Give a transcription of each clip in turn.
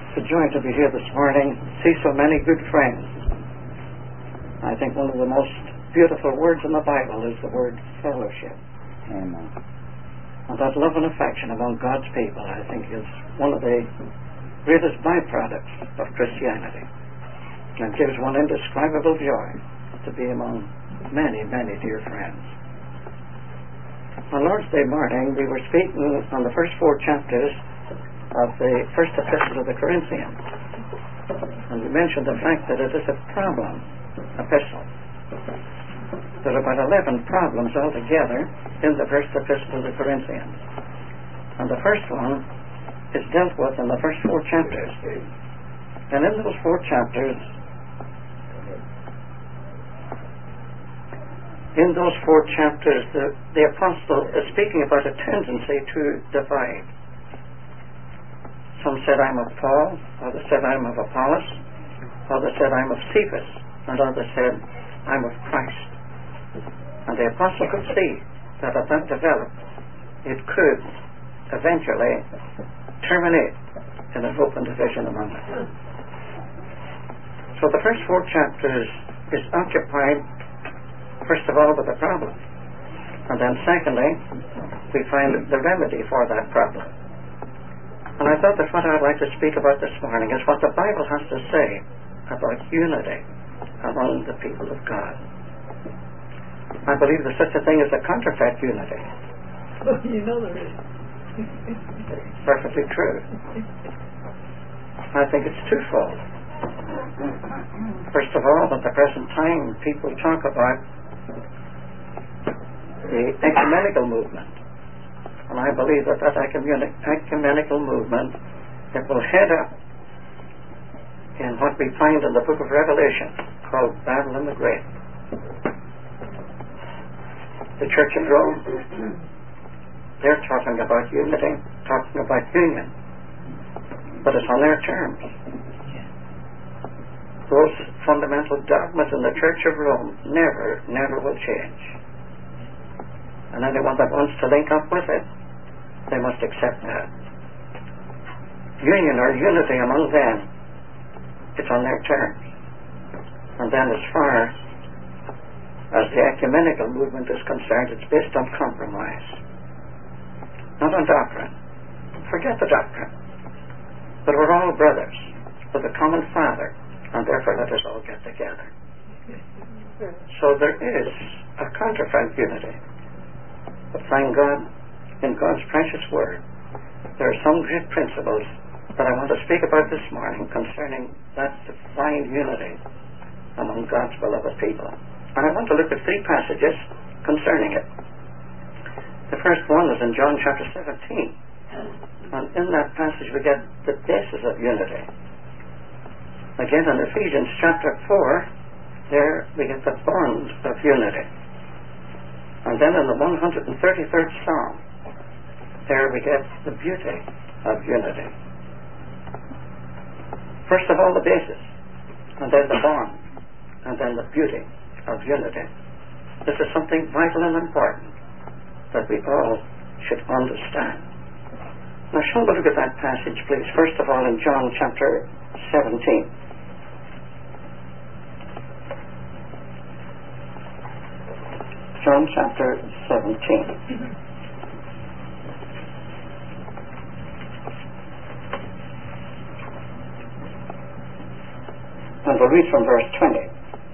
It's a joy to be here this morning, see so many good friends. I think one of the most beautiful words in the Bible is the word fellowship. Amen. And that love and affection among God's people, I think, is one of the greatest byproducts of Christianity. And gives one indescribable joy to be among many, many dear friends. On Lord's Day morning, we were speaking on the first 4 chapters of the first epistle of the Corinthians. And we mentioned the fact that it is a problem epistle. There are about 11 problems altogether in the first epistle of the Corinthians. And the first one is dealt with in the first 4 chapters. And in those 4 chapters, the apostle is speaking about a tendency to divide. Some said, I'm of Paul, others said, I'm of Apollos, others said, I'm of Cephas, and others said, I'm of Christ. And the apostle could see that if that developed, it could eventually terminate in an open division among them. So the first 4 chapters is occupied, first of all, with the problem. And then secondly, we find the remedy for that problem. And I thought that what I'd like to speak about this morning is what the Bible has to say about unity among the people of God. I believe there's such a thing as a counterfeit unity. Oh, you know there is. Perfectly true. I think it's twofold. First of all, at the present time, people talk about the ecumenical movement. And I believe that ecumenical movement, it will head up in what we find in the book of Revelation called Babylon the Great. The Church of Rome, they're talking about unity, talking about union, but it's on their terms. Those fundamental dogmas in the Church of Rome never will change. And anyone that wants to link up with it, they must accept that. Union or unity among them, it's on their terms. And then as far as the ecumenical movement is concerned, it's based on compromise, not on doctrine. Forget the doctrine. But we're all brothers with a common Father, and therefore let us all get together. So there is a counterfeit unity. But thank God, in God's precious Word, there are some great principles that I want to speak about this morning concerning that divine unity among God's beloved people. And I want to look at 3 passages concerning it. The first one is in John chapter 17. And in that passage we get the basis of unity. Again in Ephesians chapter 4, there we get the bond of unity. And then in the 133rd Psalm, there we get the beauty of unity. First of all, the basis, and then the bond, and then the beauty of unity. This is something vital and important that we all should understand. Now, shall we look at that passage, please? First of all, in John chapter 17. John chapter 17. And we'll read from verse 20.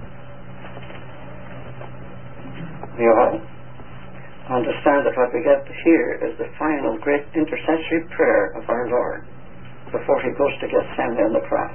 We all understand that what we get here is the final great intercessory prayer of our Lord before he goes to Gethsemane on the cross.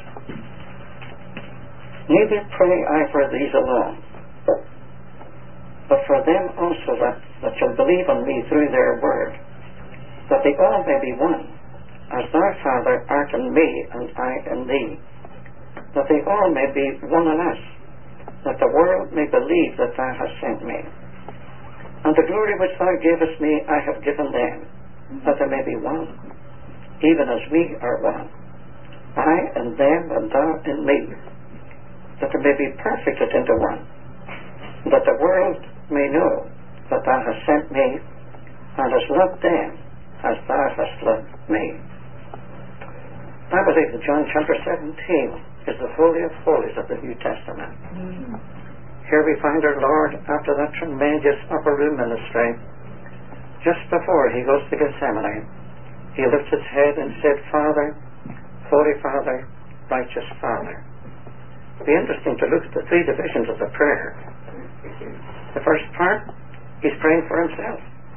Neither pray I for these alone, but for them also that shall believe on me through their word, that they all may be one, as thou, Father, art in me, and I in thee, that they all may be one in us, that the world may believe that thou hast sent me. And the glory which thou gavest me I have given them, that they may be one, even as we are one. I in them, and thou in me, that they may be perfected into one, that the world may know that thou hast sent me, and hast loved them as thou hast loved me. That was believe that John chapter 17 is the Holy of Holies of the New Testament. Here we find our Lord after that tremendous upper room ministry. Just before he goes to Gethsemane, he lifts his head and said, Father, Holy Father, Righteous Father. It'll be interesting to look at the three divisions of the prayer. The first part, he's praying for himself.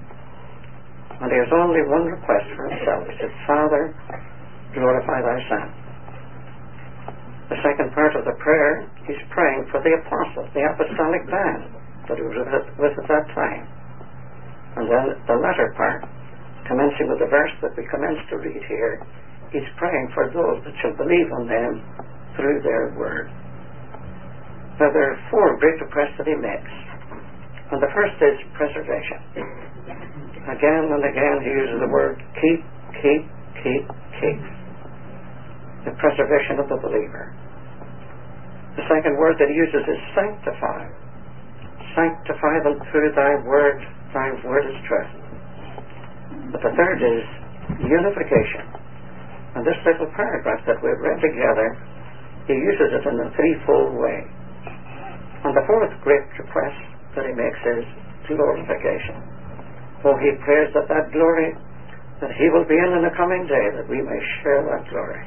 And he has only one request for himself. He said, Father, glorify thy Son. The second part of the prayer, he's praying for the apostles, the apostolic band that he was with at that time. And then the latter part, commencing with the verse that we commenced to read here, he's praying for those that shall believe on them through their word. Now there are four great requests that he makes. And the first is preservation. Again and again he uses the word keep, keep, keep, keep. The preservation of the believer. The second word that he uses is sanctify. Sanctify them through thy word is truth. But the third is unification. And this little paragraph that we've read together, he uses it in a threefold way. And the fourth great request that he makes is glorification. Oh, he prays that glory that he will be in the coming day, that we may share that glory.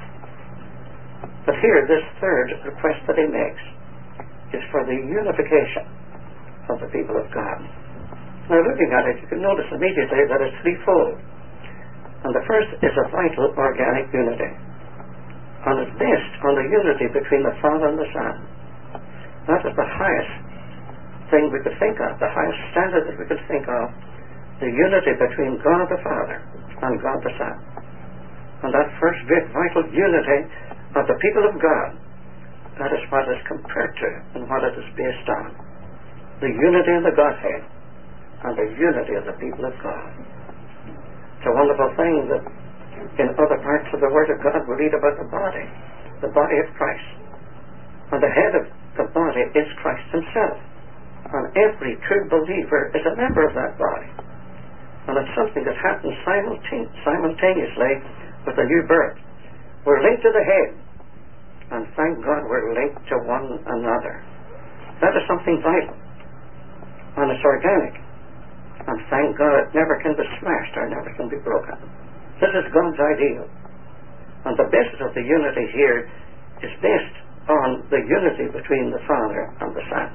But here, this third request that he makes is for the unification of the people of God. Now, looking at it, you can notice immediately that it's threefold. And the first is a vital organic unity. And it's based on the unity between the Father and the Son. That is the highest thing we could think of, the highest standard that we could think of, the unity between God the Father and God the Son. And that first great vital unity of the people of God, that is what is compared to and what it is based on. The unity of the Godhead and the unity of the people of God. It's a wonderful thing that in other parts of the Word of God we read about the body of Christ. And the head of the body is Christ himself. And every true believer is a member of that body. And it's something that happens simultaneously with the new birth. We're linked to the head. And thank God we're linked to one another. That is something vital. And it's organic. And thank God it never can be smashed or never can be broken. This is God's ideal. And the basis of the unity here is based on the unity between the Father and the Son.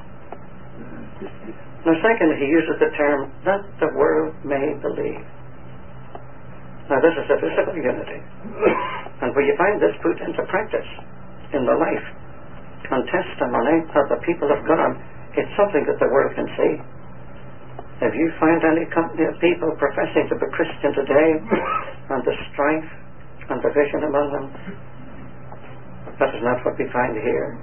Now second, he uses the term, that the world may believe. Now this is a physical unity. And where you find this put into practice in the life and testimony of the people of God, it's something that the world can see. If you find any company of people professing to be Christian today, and the strife and division among them, that is not what we find here.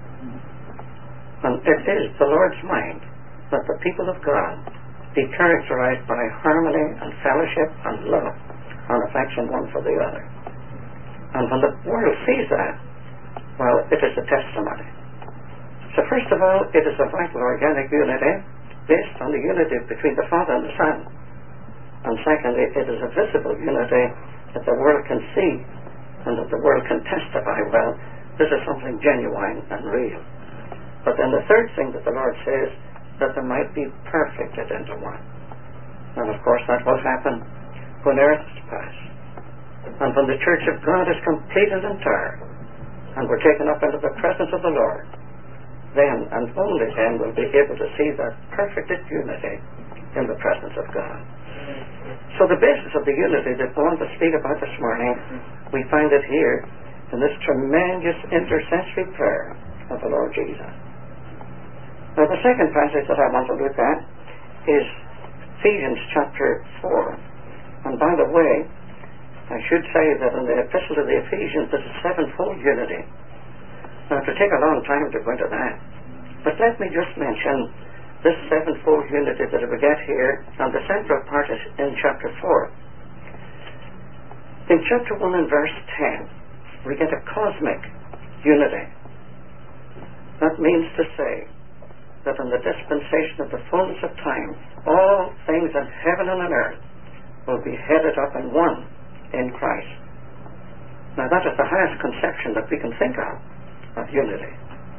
And it is the Lord's mind that the people of God be characterized by harmony and fellowship and love and affection one for the other. And when the world sees that, well, it is a testimony. So first of all, it is a vital organic unity based on the unity between the Father and the Son. And secondly, it is a visible unity that the world can see and that the world can testify, well, this is something genuine and real. But then the third thing that the Lord says, that they might be perfected into one. And of course that will happen when earth is past. And when the church of God is complete and entire, and we're taken up into the presence of the Lord, then and only then we'll be able to see that perfected unity in the presence of God. So the basis of the unity that I want to speak about this morning, we find it here in this tremendous intercessory prayer of the Lord Jesus. Now the second passage that I want to look at is Ephesians chapter 4. And by the way, I should say that in the epistle to the Ephesians there's a sevenfold unity. Now it will take a long time to go into that. But let me just mention this sevenfold unity that we get here, and the central part is in chapter 4. In chapter 1 and verse 10, we get a cosmic unity. That means to say that in the dispensation of the fullness of time, all things in heaven and on earth will be headed up in one in Christ. Now that is the highest conception that we can think of unity.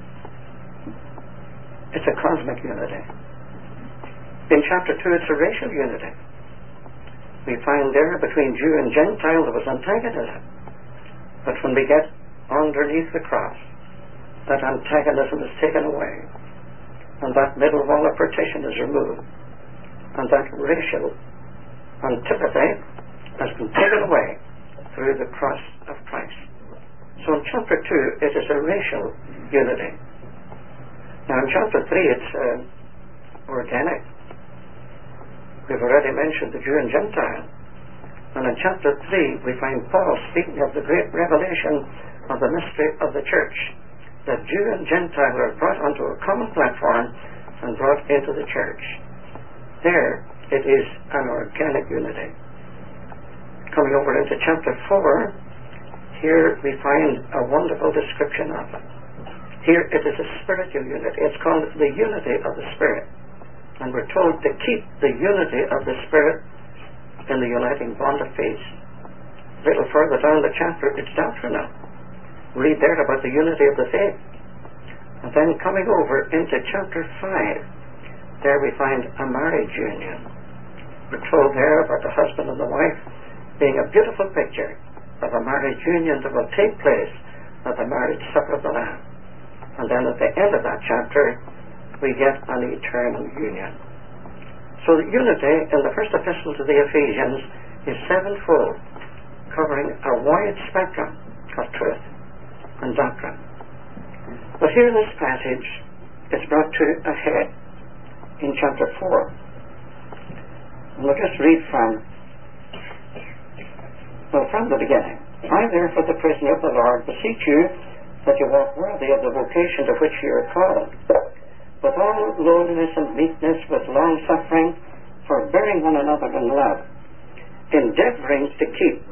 It's a cosmic unity. In chapter 2, it's a racial unity. We find there between Jew and Gentile there was antagonism. But when we get underneath the cross, that antagonism is taken away, and that middle wall of partition is removed, and that racial antipathy has been taken away through the cross of Christ. So in chapter 2, it is a racial unity. Now in chapter 3, it's organic. We've already mentioned the Jew and Gentile. And in chapter 3, we find Paul speaking of the great revelation of the mystery of the church, that Jew and Gentile are brought onto a common platform and brought into the church. There, it is an organic unity. Coming over into chapter 4, here we find a wonderful description of it. Here it is a spiritual unity. It's called the unity of the Spirit. And we're told to keep the unity of the Spirit in the uniting bond of peace. A little further down the chapter, it's doctrinal. Read there about the unity of the faith. And then coming over into chapter 5, there we find a marriage union. We're told there about the husband and the wife being a beautiful picture of a marriage union that will take place at the marriage supper of the Lamb. And then at the end of that chapter, we get an eternal union. So the unity in the first epistle to the Ephesians is sevenfold, covering a wide spectrum of truth and doctrine. But here in this passage, it's brought to a head in chapter 4. And we'll just read from the beginning. I therefore, the prisoner of the Lord, beseech you that you walk worthy of the vocation to which you are called, with all lowliness and meekness, with long suffering, forbearing one another in love, endeavoring to keep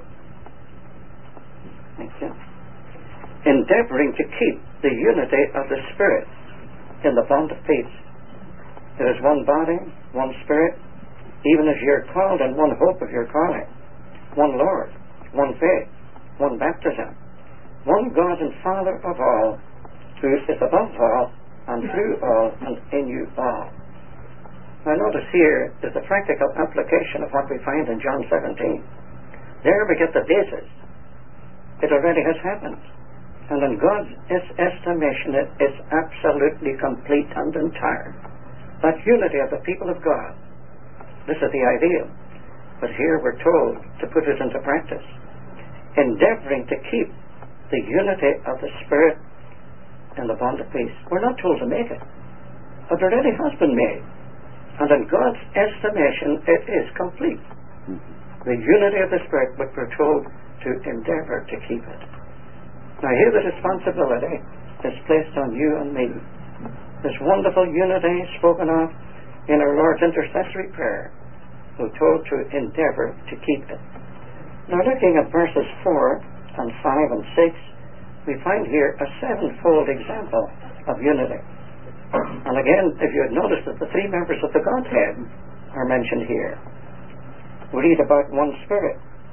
the unity of the Spirit in the bond of peace. There is one body, one Spirit, even as you are called in one hope of your calling, one Lord, one faith, one baptism, one God and Father of all, who is above all, and through all, and in you all. Now notice here is the practical application of what we find in John 17. There we get the basis. It already has happened. And in God's estimation, it is absolutely complete and entire. That unity of the people of God. This is the ideal. But here we're told to put it into practice. Endeavoring to keep the unity of the Spirit in the bond of peace. We're not told to make it. It already has been made. And in God's estimation, it is complete. The unity of the Spirit, but we're told to endeavor to keep it. Now here the responsibility is placed on you and me. This wonderful unity spoken of in our Lord's intercessory prayer, we're told to endeavor to keep it. Now looking at verses 4 and 5 and 6, we find here a sevenfold example of unity. And again, if you had noticed that the three members of the Godhead are mentioned here. We read about one Spirit.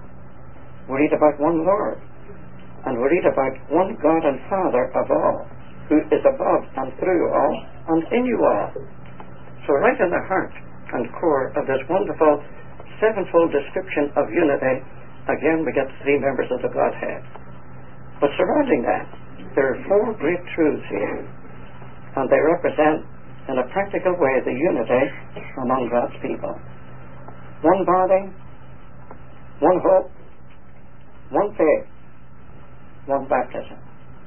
We read about one Lord. And we read about one God and Father of all, who is above and through all and in you all. So right in the heart and core of this wonderful sevenfold description of unity, again we get the three members of the Godhead. But surrounding that, there are four great truths here, and they represent in a practical way the unity among God's people. One body, one hope, one faith, one baptism.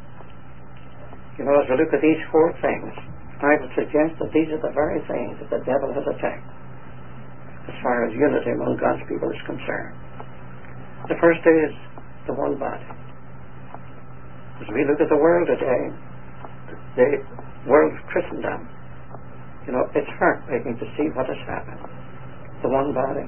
You know, as we look at these four things, I would suggest that these are the very things that the devil has attacked as far as unity among God's people is concerned. The first is the one body. As we look at the world today, the world of Christendom, you know, it's heartbreaking to see what has happened. The one body.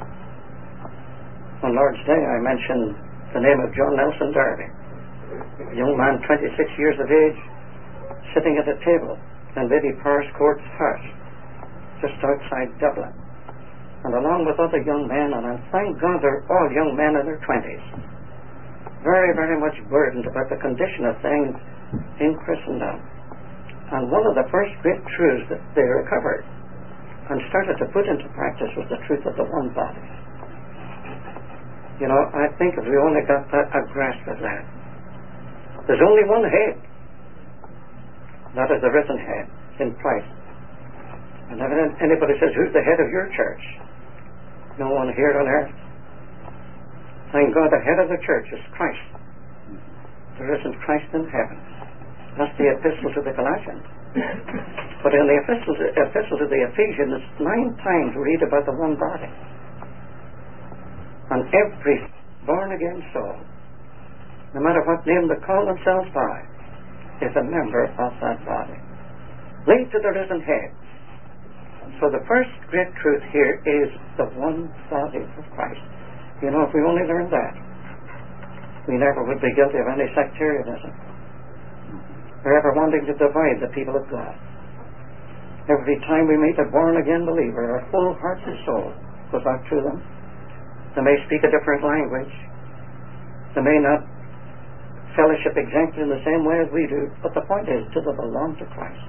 On Lord's Day, I mentioned the name of John Nelson Darby, a young man, 26 years of age, sitting at a table in Lady Powerscourt's house, just outside Dublin, and along with other young men, and I thank God they're all young men in their 20s. very, very much burdened about the condition of things in Christendom. And one of the first great truths that they recovered and started to put into practice was the truth of the one body. You know, I think if we only got a grasp of that. There's only one head. That is the risen head in Christ. And if anybody says, who's the head of your church? No one here on earth. Thank God, the head of the church is Christ. The risen Christ in heaven. That's the epistle to the Galatians. But in the epistle to the Ephesians, 9 times we read about the one body. And every born-again soul, no matter what name they call themselves by, is a member of that body, linked to the risen head. So the first great truth here is the one body of Christ. You know, if we only learned that, we never would be guilty of any sectarianism, or ever wanting to divide the people of God. Every time we meet a born-again believer, our whole heart and soul goes out to them. They may speak a different language. They may not fellowship exactly in the same way as we do, but the point is, do they belong to Christ?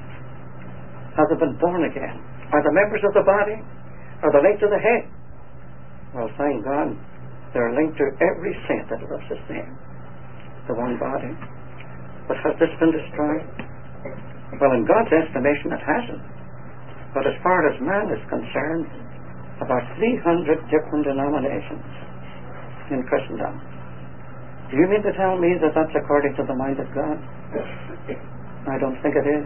Have they been born again? Are they members of the body? Are they linked to the head? Well, thank God, they're linked to every saint that loves His name, the one body. But has this been destroyed? Well, in God's estimation, it hasn't. But as far as man is concerned, about 300 different denominations in Christendom. Do you mean to tell me that that's according to the mind of God? I don't think it is.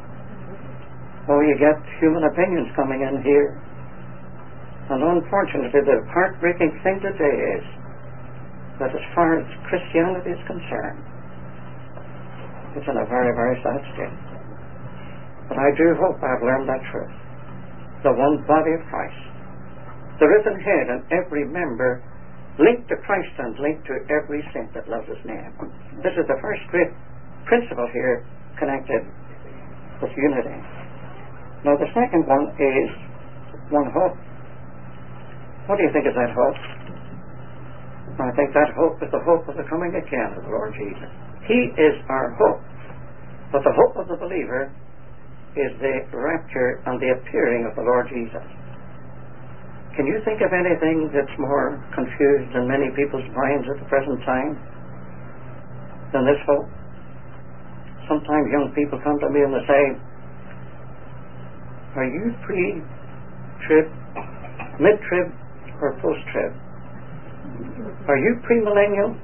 Oh, you get human opinions coming in here. And unfortunately, the heartbreaking thing today is that as far as Christianity is concerned, it's in a very, very sad state. But I do hope I've learned that truth. The one body of Christ. The risen head and every member linked to Christ and linked to every saint that loves His name. This is the first great principle here connected with unity. Now the second one is one hope. What do you think is that hope? I think that hope is the hope of the coming again of the Lord Jesus. He is our hope. But the hope of the believer is the rapture and the appearing of the Lord Jesus. Can you think of anything that's more confused in many people's minds at the present time than this hope? Sometimes young people come to me and they say, are you pre-trib, mid-trib, or post-trib? Are you premillennial,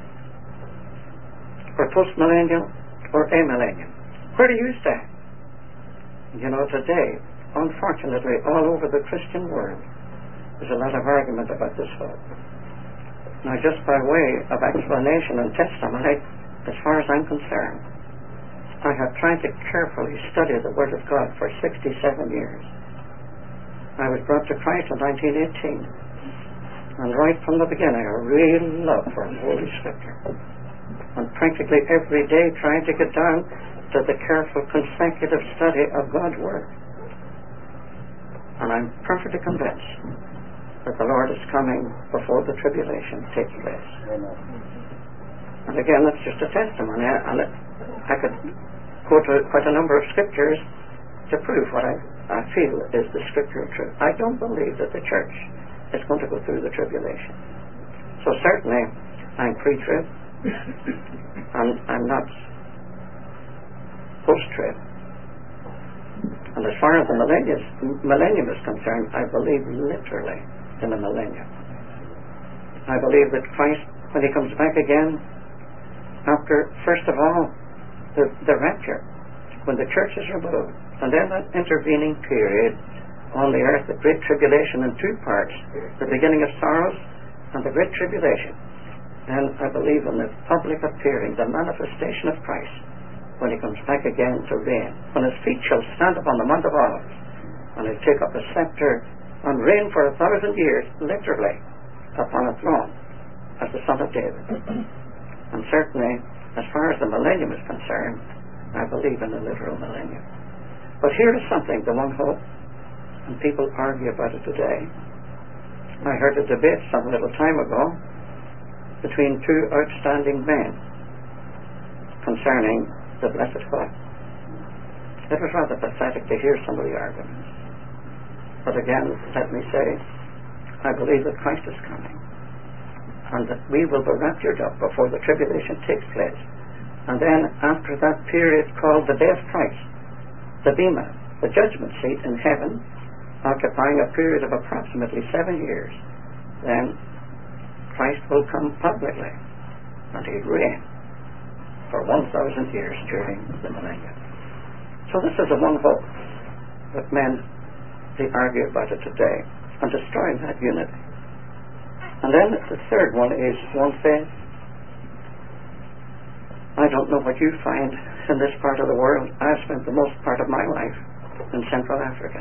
or postmillennial, or amillennial? Where do you stand? You know, today, unfortunately, all over the Christian world, there's a lot of argument about this hope. Now, just by way of explanation and testimony, as far as I'm concerned, I have tried to carefully study the Word of God for 67 years. I was brought to Christ in 1918, and right from the beginning, a real love for Holy Scripture. And practically every day trying to get down to the careful consecutive study of God's Word. And I'm perfectly convinced that the Lord is coming before the tribulation takes place. Amen. And again, that's just a testimony, and I could quote quite a number of scriptures to prove what I feel is the scriptural truth. I don't believe that the church is going to go through the tribulation. So certainly, I'm pre-trib, and I'm not post-trib. And as far as the millennium is concerned, I believe literally in the millennium. I believe that Christ, when He comes back again, after, first of all, the rapture, when the church is removed, and then that intervening period on the earth, the great tribulation in two parts, the beginning of sorrows and the great tribulation. And I believe in the public appearing, the manifestation of Christ, when He comes back again to reign, when His feet shall stand upon the Mount of Olives, and He'll take up a scepter and reign for 1,000 years, literally, upon a throne, as the Son of David. And certainly, as far as the millennium is concerned, I believe in the literal millennium. But here is something, the one hope, and people argue about it today. I heard a debate some little time ago between two outstanding men concerning the blessed God. It was rather pathetic to hear some of the arguments. But again, let me say, I believe that Christ is coming, and that we will be raptured up before the tribulation takes place. And then, after that period called the day of Christ, the Bema, the judgment seat in heaven, occupying a period of approximately 7 years, then Christ will come publicly, and he'll reign for 1,000 years during the millennium. So this is the one hope that men, they argue about it today, and destroy that unity. And then the third one is one faith. I don't know what you find in this part of the world. I've spent the most part of my life in Central Africa.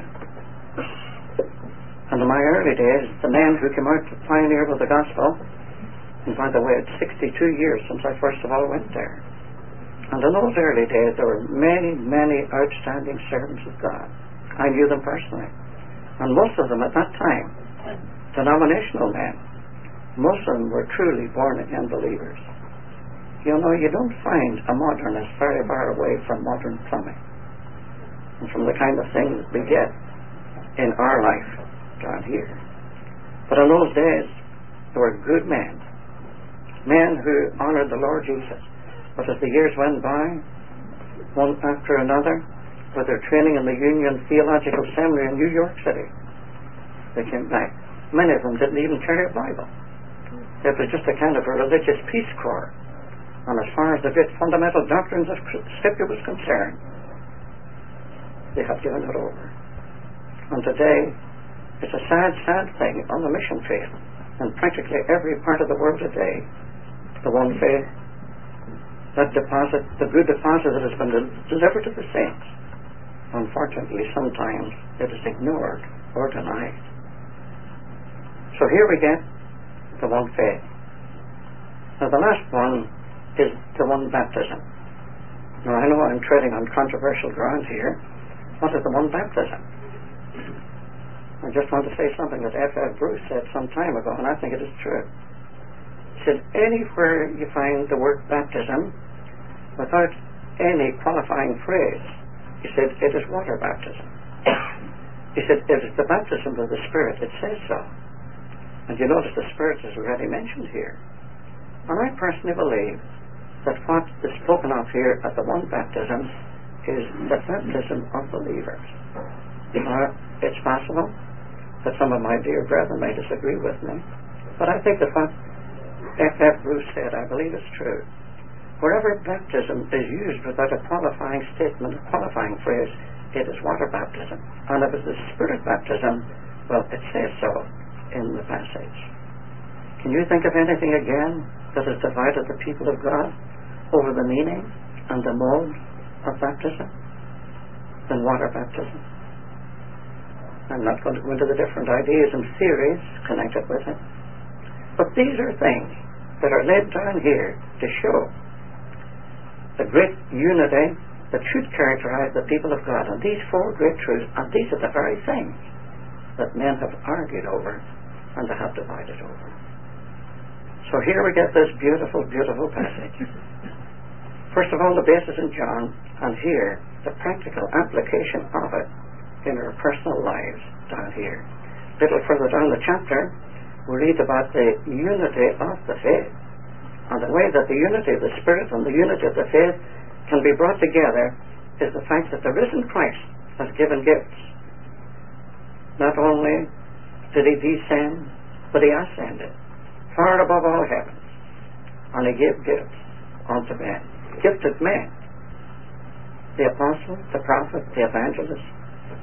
And in my early days, the men who came out to pioneer with the gospel, and by the way, it's 62 years since I first of all went there. And in those early days, there were many, many outstanding servants of God. I knew them personally. And most of them at that time, denominational men, most of them were truly born-again believers. You know, you don't find a modernist very far away from modern plumbing and from the kind of things we get in our life down here. But in those days, there were good men who honored the Lord Jesus. But as the years went by, one after another, with their training in the Union Theological Seminary in New York City, they came back. Many of them didn't even carry a Bible. It was just a kind of a religious Peace Corps. And as far as the great fundamental doctrines of Scripture was concerned, they had given it over. And today, it's a sad, sad thing on the mission field. In practically every part of the world today, the one faith, that deposit, the good deposit that has been delivered to the saints, unfortunately, sometimes it is ignored or denied. So here we get the one faith. Now the last one is the one baptism. Now I know I'm treading on controversial ground here. What is the one baptism? I just want to say something that F.F. Bruce said some time ago, and I think it is true. He said, anywhere you find the word baptism without any qualifying phrase, he said, it is water baptism. He said, it is the baptism of the Spirit. It says so. And you notice the Spirit is already mentioned here. And I personally believe that what is spoken of here at the one baptism is the baptism of believers. It's possible that some of my dear brethren may disagree with me, but I think that what F.F. Bruce said, I believe is true. Wherever baptism is used without a qualifying statement, a qualifying phrase, it is water baptism. And if it's the Spirit baptism, well, it says so in the passage. Can you think of anything again that has divided the people of God over the meaning and the mode of baptism than water baptism? I'm not going to go into the different ideas and theories connected with it. But these are things that are laid down here to show the great unity that should characterize the people of God. And these four great truths, and these are the very things that men have argued over and they have divided over. So here we get this beautiful, beautiful passage. First of all, the basis in John, and here, the practical application of it in our personal lives down here. A little further down the chapter, we read about the unity of the faith, and the way that the unity of the Spirit and the unity of the faith can be brought together is the fact that the risen Christ has given gifts. Not only did he descend, but he ascended far above all heavens, and he gave gifts unto men. Gifted men. The apostle, the prophet, the evangelist, the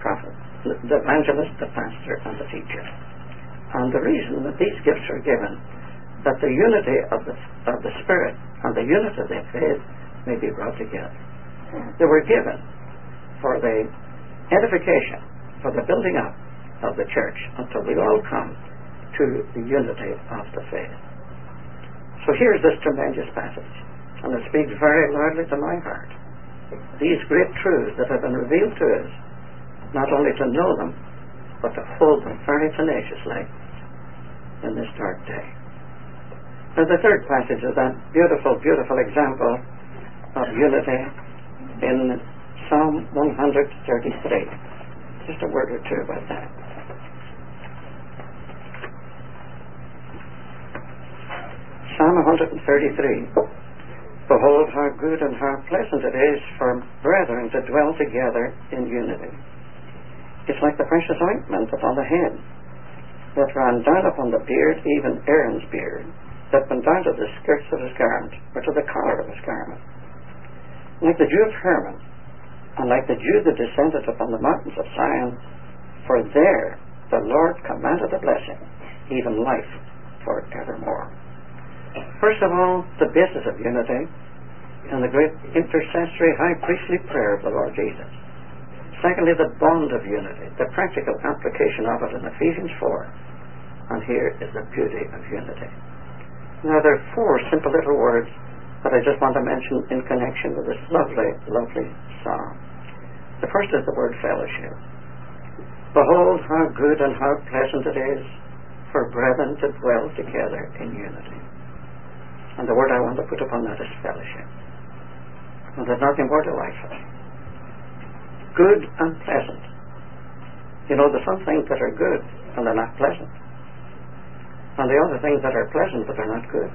pastor, and the teacher. And the reason that these gifts are given, that the unity of the Spirit and the unity of the faith may be brought together. They were given for the edification, for the building up of the church, until we all come to the unity of the faith. So here's this tremendous passage, and it speaks very loudly to my heart. These great truths that have been revealed to us, not only to know them, but to hold them very tenaciously in this dark day. Now the third passage is that beautiful, beautiful example of unity in Psalm 133. Just a word or two about that. Psalm 133. Behold how good and how pleasant it is for brethren to dwell together in unity. It's like the precious ointment upon the head that ran down upon the beard, even Aaron's beard, that went down to the skirts of his garment, or to the collar of his garment. Like the dew of Hermon, and like the dew that descended upon the mountains of Zion, for there the Lord commanded a blessing, even life forevermore. First of all, the basis of unity and the great intercessory high priestly prayer of the Lord Jesus. Secondly, the bond of unity, the practical application of it in Ephesians 4. And here is the beauty of unity. Now there are four simple little words that I just want to mention in connection with this lovely, lovely psalm. The first is the word fellowship. Behold how good and how pleasant it is for brethren to dwell together in unity. And the word I want to put upon that is fellowship. And there's nothing more delightful. Good and pleasant. You know, there's some things that are good and they're not pleasant. And the other things that are pleasant but they're not good.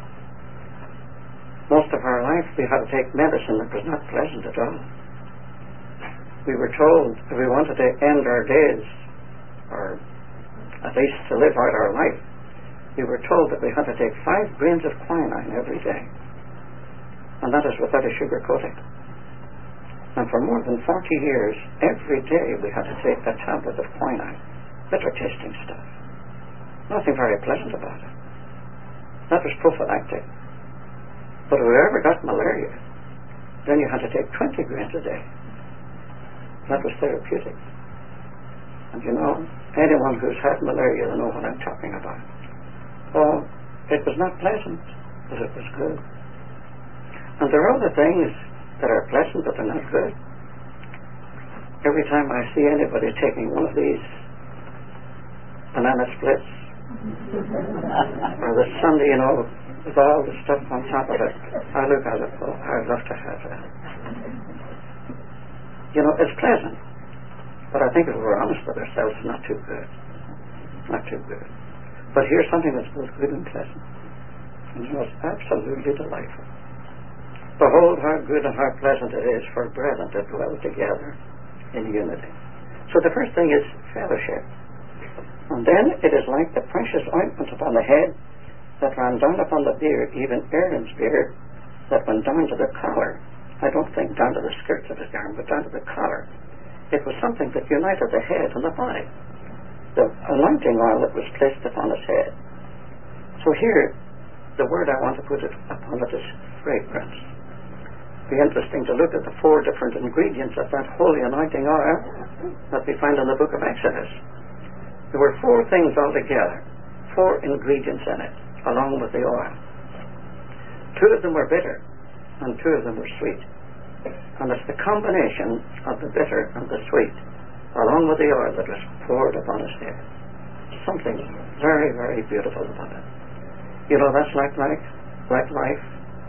Most of our life we had to take medicine that was not pleasant at all. We were told if we wanted to end our days, or at least to live out our life, we were told that we had to take 5 grains of quinine every day. And that is without a sugar coating. And for more than 40 years, every day we had to take a tablet of quinine, bitter tasting stuff. Nothing very pleasant about it. That was prophylactic. But if we ever got malaria, then you had to take 20 grains a day. That was therapeutic. And you know, anyone who's had malaria will know what I'm talking about. Oh, it was not pleasant, but it was good. And there are other things that are pleasant but they're not good. Every time I see anybody taking one of these banana splits, or the sundae, you know, with all the stuff on top of it, I look at it, oh, I'd love to have that. You know, it's pleasant, but I think if we're honest with ourselves, it's not too good. Not too good. But here's something that's both good and pleasant. And you know, it's absolutely delightful. Behold how good and how pleasant it is for brethren to dwell together in unity. So the first thing is fellowship. And then it is like the precious ointment upon the head that ran down upon the beard, even Aaron's beard, that went down to the collar. I don't think down to the skirts of his garment, but down to the collar. It was something that united the head and the body. The anointing oil that was placed upon his head. So here, the word I want to put it upon it is fragrance. It'd be interesting to look at the 4 different ingredients of that holy anointing oil that we find in the book of Exodus. There were 4 things altogether, 4 ingredients in it, along with the oil. 2 of them were bitter, and 2 of them were sweet. And it's the combination of the bitter and the sweet, along with the oil that was poured upon his head. Something very, very beautiful about it. You know, that's like life.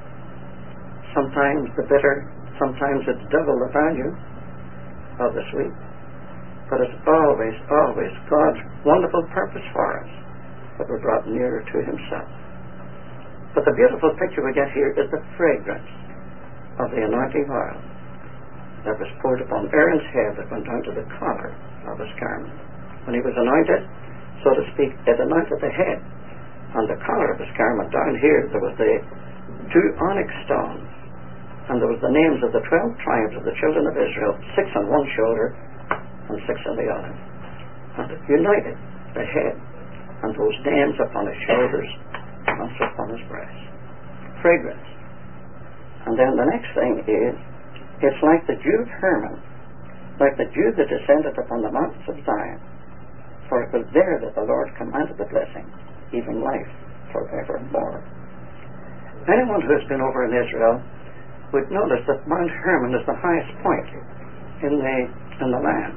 Sometimes the bitter, sometimes it's double the value of the sweet. But it's always, always God's wonderful purpose for us that we're brought nearer to himself. But the beautiful picture we get here is the fragrance of the anointing oil that was poured upon Aaron's head that went down to the collar of his garment. When he was anointed, so to speak, it anointed the head. On the collar of his garment down here there was the 2 onyx stones, and there was the names of the 12 tribes of the children of Israel, 6 on one shoulder and 6 on the other. And it united the head and those names upon his shoulders and also upon his breast. Fragrance. And then the next thing is, it's like the dew of Hermon, like the dew that descended upon the mountains of Zion. For it was there that the Lord commanded the blessing, even life forevermore. Anyone who has been over in Israel would notice that Mount Hermon is the highest point in the land.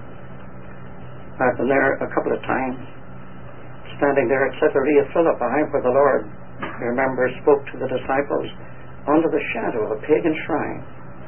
I've been there a couple of times, standing there at Caesarea Philippi, where the Lord remember, spoke to the disciples under the shadow of a pagan shrine,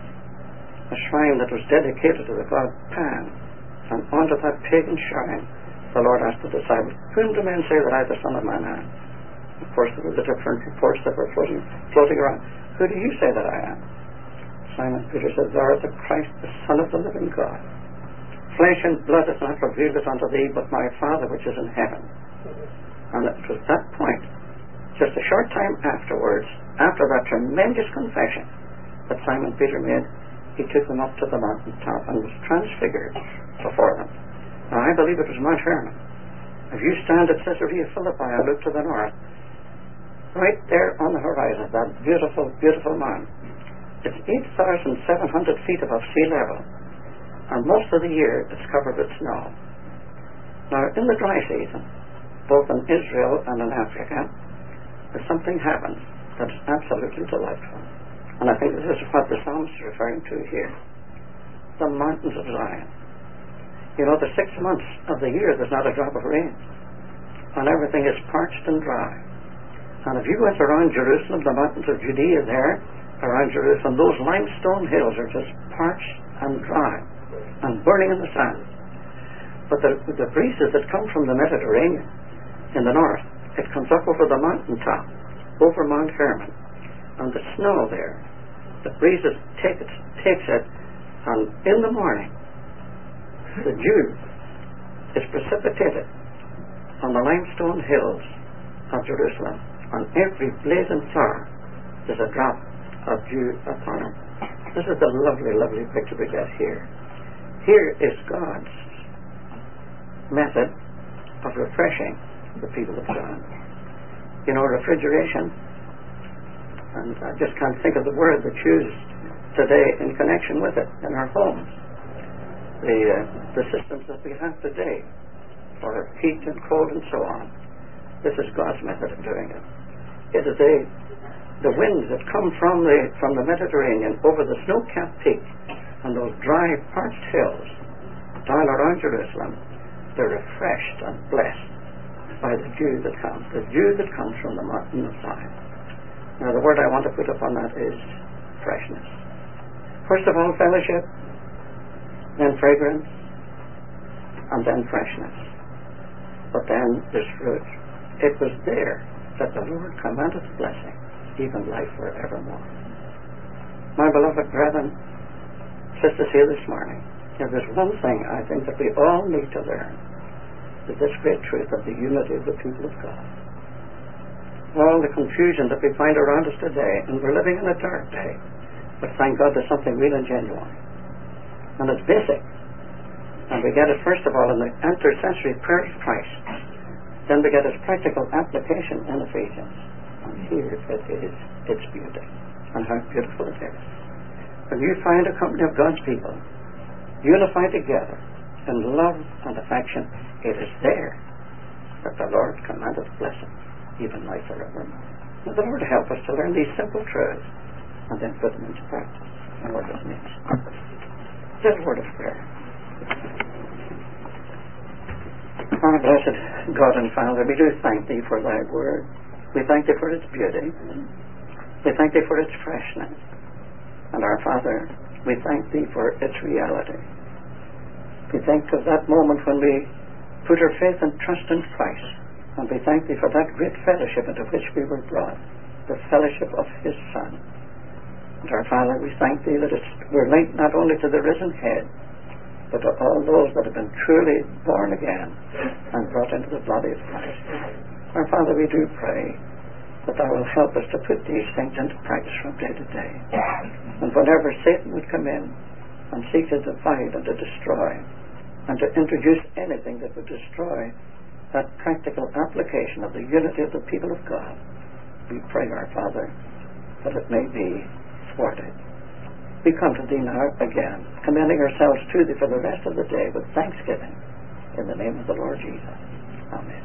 a shrine that was dedicated to the god Pan. And under that pagan shrine, the Lord asked the disciples, "Whom do men say that I, the Son of Man, am?" Of course, there were the different reports that were floating around. "Who do you say that I am?" Simon Peter said, "Thou art the Christ, the Son of the living God. Flesh and blood has not revealed it unto thee, but my Father which is in heaven." And it was that point, just a short time afterwards, after that tremendous confession that Simon Peter made, he took them up to the mountain top and was transfigured before them. Now, I believe it was Mount Hermon. If you stand at Caesarea Philippi and look to the north, right there on the horizon, that beautiful, beautiful mountain, it's 8,700 feet above sea level, and most of the year it's covered with snow. Now, in the dry season, both in Israel and in Africa, if something happens that's absolutely delightful, and I think this is what the psalmist is referring to here, the mountains of Zion. You know, the 6 months of the year there's not a drop of rain, and everything is parched and dry. And if you went around Jerusalem, the mountains of Judea there, around Jerusalem, those limestone hills are just parched and dry and burning in the sun. But the breezes that come from the Mediterranean in the north, it comes up over the mountain top, over Mount Hermon, and the snow there, the breezes takes it, and in the morning, the dew is precipitated on the limestone hills of Jerusalem. On every blazing flower, there's a drop of dew upon it. This is the lovely, lovely picture we get here. Here is God's method of refreshing the people of God. You know, refrigeration, and I just can't think of the word that's used today in connection with it in our homes. The systems that we have today for heat and cold and so on, this is God's method of doing it. It is the winds that come from the Mediterranean over the snow-capped peak and those dry, parched hills down around Jerusalem. They're refreshed and blessed by the dew that comes from the mountain of Zion. Now, the word I want to put upon that is freshness. First of all, fellowship, then fragrance, and then freshness. But then there's fruit. It was there that the Lord commanded blessing, even life forevermore. My beloved brethren, sisters here this morning, if there's one thing I think that we all need to learn, is this great truth of the unity of the people of God. All the confusion that we find around us today, and we're living in a dark day, but thank God there's something real and genuine. And it's basic. And we get it, first of all, in the intercessory prayer of Christ. Then we get its practical application in Ephesians. And here it is, its beauty. And how beautiful it is. When you find a company of God's people unified together in love and affection, it is there that the Lord commanded blessing, even life forevermore. Now the Lord help us to learn these simple truths and then put them into practice. And what this means. Just a word of prayer. Our blessed God and Father, we do thank Thee for Thy word. We thank Thee for its beauty. We thank Thee for its freshness. And our Father, we thank Thee for its reality. We think of that moment when we put our faith and trust in Christ, and we thank Thee for that great fellowship into which we were brought, the fellowship of His Son. And our Father, we thank Thee that we're linked not only to the risen head, but to all those that have been truly born again and brought into the body of Christ. Our Father, we do pray that Thou will help us to put these things into practice from day to day. And whenever Satan would come in and seek to divide and to destroy, and to introduce anything that would destroy that practical application of the unity of the people of God, we pray, our Father, that it may be thwarted. We come to Thee now again, commending ourselves to Thee for the rest of the day with thanksgiving, in the name of the Lord Jesus. Amen.